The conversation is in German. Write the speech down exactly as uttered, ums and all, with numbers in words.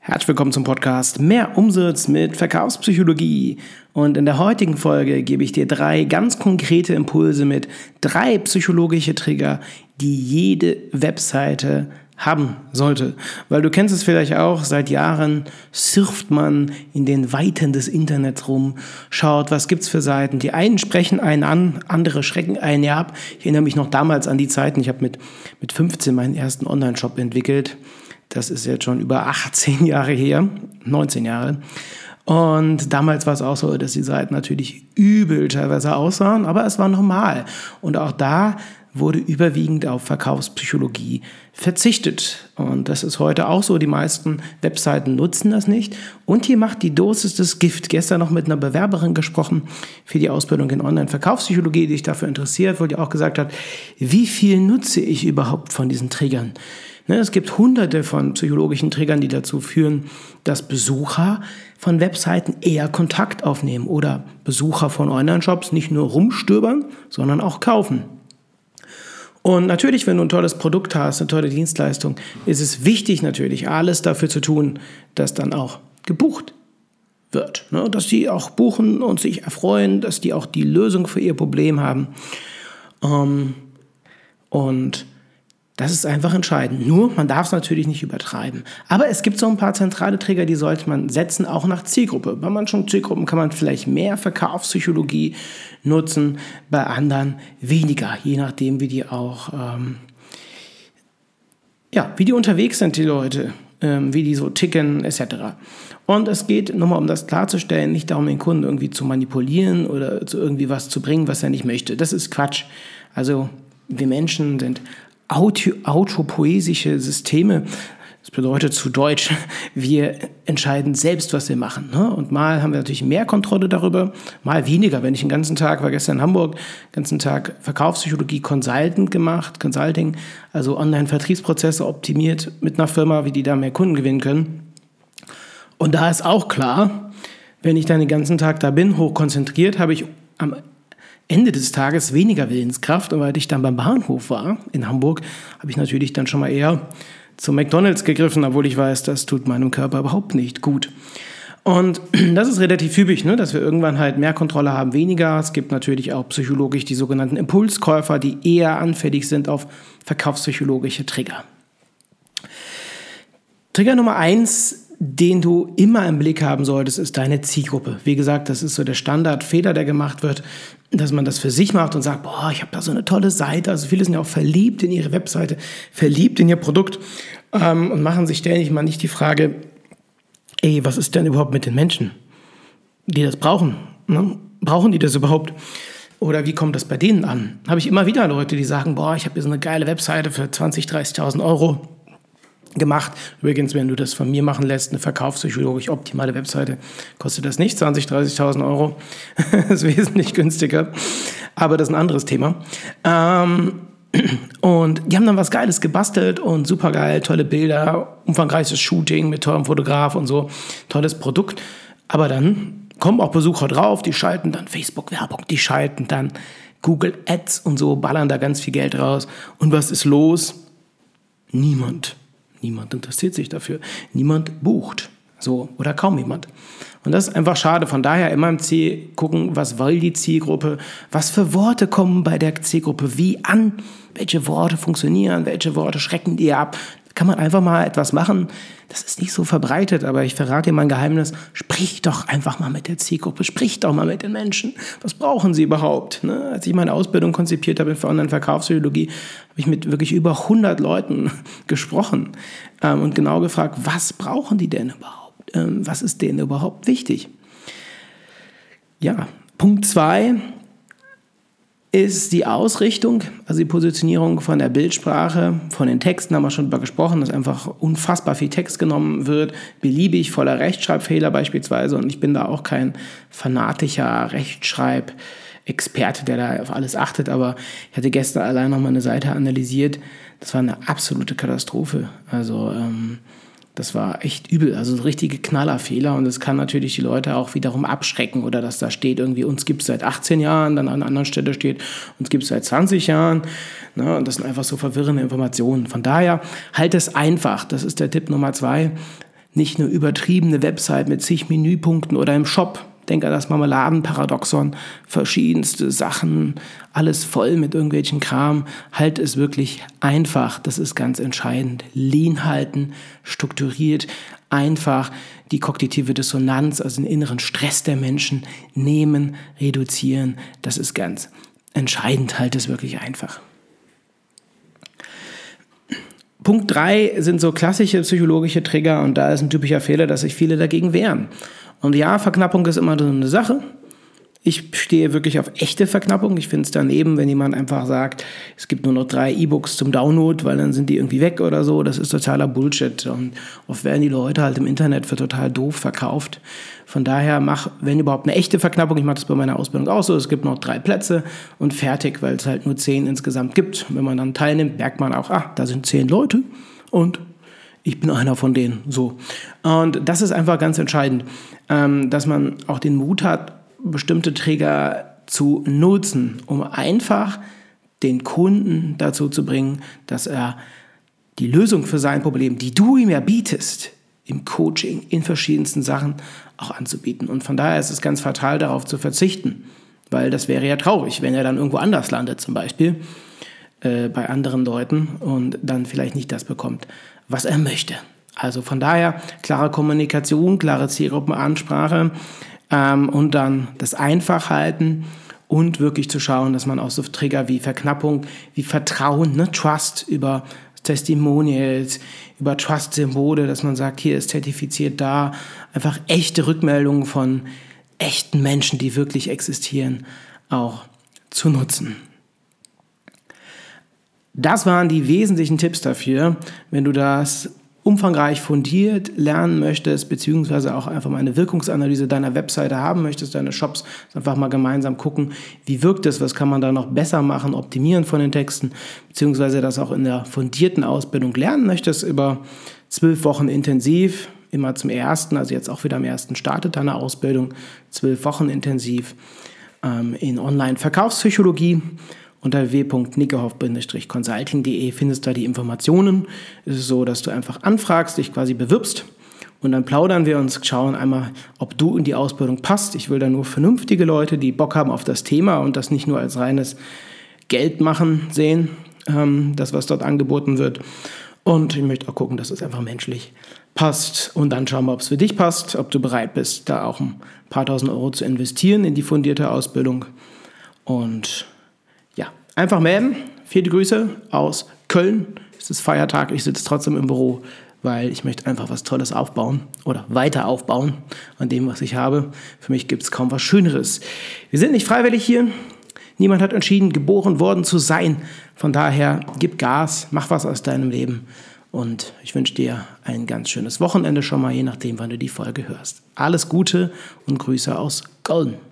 Herzlich willkommen zum Podcast Mehr Umsatz mit Verkaufspsychologie. Und in der heutigen Folge gebe ich dir drei ganz konkrete Impulse mit, drei psychologische Trigger, die jede Webseite haben sollte. Weil du kennst es vielleicht auch, seit Jahren surft man in den Weiten des Internets rum, schaut, was gibt's für Seiten. Die einen sprechen einen an, andere schrecken einen ja ab. Ich erinnere mich noch damals an die Zeiten, ich habe mit, mit fünfzehn meinen ersten Online-Shop entwickelt. Das ist jetzt schon über achtzehn Jahre her, neunzehn Jahre. Und damals war es auch so, dass die Seiten natürlich übel teilweise aussahen, aber es war normal. Und auch da wurde überwiegend auf Verkaufspsychologie verzichtet. Und das ist heute auch so. Die meisten Webseiten nutzen das nicht. Und hier macht die Dosis das Gift. Gestern noch mit einer Bewerberin gesprochen für die Ausbildung in Online-Verkaufspsychologie, die sich dafür interessiert, wo die auch gesagt hat, wie viel nutze ich überhaupt von diesen Triggern? Es gibt hunderte von psychologischen Triggern, die dazu führen, dass Besucher von Webseiten eher Kontakt aufnehmen oder Besucher von Online-Shops nicht nur rumstöbern, sondern auch kaufen. Und natürlich, wenn du ein tolles Produkt hast, eine tolle Dienstleistung, ist es wichtig natürlich, alles dafür zu tun, dass dann auch gebucht wird. Dass die auch buchen und sich erfreuen, dass die auch die Lösung für ihr Problem haben. Und das ist einfach entscheidend. Nur, man darf es natürlich nicht übertreiben. Aber es gibt so ein paar zentrale Trigger, die sollte man setzen, auch nach Zielgruppe. Bei manchen Zielgruppen kann man vielleicht mehr Verkaufspsychologie nutzen, bei anderen weniger, je nachdem, wie die auch, ähm, ja, wie die unterwegs sind, die Leute, ähm, wie die so ticken, et cetera. Und es geht, nochmal um das klarzustellen, nicht darum, den Kunden irgendwie zu manipulieren oder zu irgendwie was zu bringen, was er nicht möchte. Das ist Quatsch. Also, wir Menschen sind Auto, autopoesische Systeme. Das bedeutet zu Deutsch, wir entscheiden selbst, was wir machen. Ne? Und mal haben wir natürlich mehr Kontrolle darüber, mal weniger. Wenn ich den ganzen Tag, war gestern in Hamburg, den ganzen Tag Verkaufspsychologie Consultant gemacht, Consulting, also Online-Vertriebsprozesse optimiert mit einer Firma, wie die da mehr Kunden gewinnen können. Und da ist auch klar, wenn ich dann den ganzen Tag da bin, hochkonzentriert, habe ich am Ende des Tages weniger Willenskraft. Und weil ich dann beim Bahnhof war in Hamburg, habe ich natürlich dann schon mal eher zum McDonald's gegriffen, obwohl ich weiß, das tut meinem Körper überhaupt nicht gut. Und das ist relativ typisch, ne, dass wir irgendwann halt mehr Kontrolle haben, weniger. Es gibt natürlich auch psychologisch die sogenannten Impulskäufer, die eher anfällig sind auf verkaufspsychologische Trigger. Trigger Nummer eins, den du immer im Blick haben solltest, ist deine Zielgruppe. Wie gesagt, das ist so der Standardfehler, der gemacht wird, dass man das für sich macht und sagt, boah, ich habe da so eine tolle Seite. Also viele sind ja auch verliebt in ihre Webseite, verliebt in ihr Produkt ähm, und machen sich ständig mal nicht die Frage, ey, was ist denn überhaupt mit den Menschen, die das brauchen? Ne? Brauchen die das überhaupt? Oder wie kommt das bei denen an? Habe ich immer wieder Leute, die sagen, boah, ich habe hier so eine geile Webseite für zwanzigtausend, dreißigtausend Euro gemacht. Übrigens, wenn du das von mir machen lässt, eine verkaufspsychologisch optimale Webseite, kostet das nicht zwanzigtausend, dreißigtausend Euro. Das ist wesentlich günstiger. Aber das ist ein anderes Thema. Ähm, und die haben dann was Geiles gebastelt und super geil, tolle Bilder, umfangreiches Shooting mit tollem Fotograf und so, tolles Produkt. Aber dann kommen auch Besucher drauf, die schalten dann Facebook-Werbung, die schalten dann Google Ads und so, ballern da ganz viel Geld raus. Und was ist los? Niemand. Niemand interessiert sich dafür. Niemand bucht. So, oder kaum jemand. Und das ist einfach schade. Von daher immer im Ziel gucken, was will die Zielgruppe, was für Worte kommen bei der Zielgruppe wie an, welche Worte funktionieren, welche Worte schrecken die ab. Da kann man einfach mal etwas machen. Das ist nicht so verbreitet, aber ich verrate dir mein Geheimnis. Sprich doch einfach mal mit der Zielgruppe, sprich doch mal mit den Menschen. Was brauchen sie überhaupt? Ne? Als ich meine Ausbildung konzipiert habe für Online-Verkaufspsychologie, habe ich mit wirklich über hundert Leuten gesprochen ähm, und genau gefragt, was brauchen die denn überhaupt? Ähm, was ist denen überhaupt wichtig? Ja, Punkt zwei ist die Ausrichtung, also die Positionierung von der Bildsprache, von den Texten haben wir schon drüber gesprochen, dass einfach unfassbar viel Text genommen wird, beliebig, voller Rechtschreibfehler beispielsweise, und ich bin da auch kein fanatischer Rechtschreibexperte, der da auf alles achtet, aber ich hatte gestern allein noch mal eine Seite analysiert, das war eine absolute Katastrophe, also ähm, das war echt übel, also so richtige Knallerfehler, und das kann natürlich die Leute auch wiederum abschrecken, oder dass da steht irgendwie, uns gibt es seit achtzehn Jahren, dann an einer anderen Stelle steht, uns gibt es seit zwanzig Jahren, ne? Und das sind einfach so verwirrende Informationen. Von daher, halt es einfach, das ist der Tipp Nummer zwei, nicht eine übertriebene Website mit zig Menüpunkten oder im Shop. Denk an das Marmeladenparadoxon, verschiedenste Sachen, alles voll mit irgendwelchen Kram. Halt es wirklich einfach, das ist ganz entscheidend. Lean halten, strukturiert, einfach die kognitive Dissonanz, also den inneren Stress der Menschen nehmen, reduzieren. Das ist ganz entscheidend, halt es wirklich einfach. Punkt drei sind so klassische psychologische Trigger und da ist ein typischer Fehler, dass sich viele dagegen wehren. Und ja, Verknappung ist immer so eine Sache. Ich stehe wirklich auf echte Verknappung. Ich finde es daneben, wenn jemand einfach sagt, es gibt nur noch drei E-Books zum Download, weil dann sind die irgendwie weg oder so. Das ist totaler Bullshit. Und oft werden die Leute halt im Internet für total doof verkauft. Von daher mach, wenn überhaupt, eine echte Verknappung. Ich mache das bei meiner Ausbildung auch so. Es gibt noch drei Plätze und fertig, weil es halt nur zehn insgesamt gibt. Und wenn man dann teilnimmt, merkt man auch, ah, da sind zehn Leute und ich bin einer von denen, so. Und das ist einfach ganz entscheidend, ähm, dass man auch den Mut hat, bestimmte Trigger zu nutzen, um einfach den Kunden dazu zu bringen, dass er die Lösung für sein Problem, die du ihm ja bietest, im Coaching, in verschiedensten Sachen auch anzubieten. Und von daher ist es ganz fatal, darauf zu verzichten, weil das wäre ja traurig, wenn er dann irgendwo anders landet, zum Beispiel äh, bei anderen Leuten und dann vielleicht nicht das bekommt, was er möchte. Also von daher klare Kommunikation, klare Zielgruppenansprache ähm, und dann das Einfachhalten und wirklich zu schauen, dass man auch so Trigger wie Verknappung, wie Vertrauen, ne, Trust über Testimonials, über Trust-Symbole, dass man sagt, hier ist zertifiziert da, einfach echte Rückmeldungen von echten Menschen, die wirklich existieren, auch zu nutzen. Das waren die wesentlichen Tipps dafür, wenn du das umfangreich fundiert lernen möchtest, beziehungsweise auch einfach mal eine Wirkungsanalyse deiner Webseite haben möchtest, deine Shops, einfach mal gemeinsam gucken, wie wirkt es, was kann man da noch besser machen, optimieren von den Texten, beziehungsweise das auch in der fundierten Ausbildung lernen möchtest, über zwölf Wochen intensiv, immer zum ersten, also jetzt auch wieder am ersten startet deine Ausbildung, zwölf Wochen intensiv ähm, in Online-Verkaufspsychologie. Unter w w w punkt nickehoff Bindestrich consulting punkt d e findest du da die Informationen. Es ist so, dass du einfach anfragst, dich quasi bewirbst und dann plaudern wir uns, schauen einmal, ob du in die Ausbildung passt. Ich will da nur vernünftige Leute, die Bock haben auf das Thema und das nicht nur als reines Geldmachen sehen, ähm, das, was dort angeboten wird. Und ich möchte auch gucken, dass es einfach menschlich passt. Und dann schauen wir, ob es für dich passt, ob du bereit bist, da auch ein paar tausend Euro zu investieren in die fundierte Ausbildung. Und ja, einfach melden. Viele Grüße aus Köln. Es ist Feiertag, ich sitze trotzdem im Büro, weil ich möchte einfach was Tolles aufbauen oder weiter aufbauen an dem, was ich habe. Für mich gibt es kaum was Schöneres. Wir sind nicht freiwillig hier. Niemand hat entschieden, geboren worden zu sein. Von daher, gib Gas, mach was aus deinem Leben. Und ich wünsche dir ein ganz schönes Wochenende schon mal, je nachdem, wann du die Folge hörst. Alles Gute und Grüße aus Köln.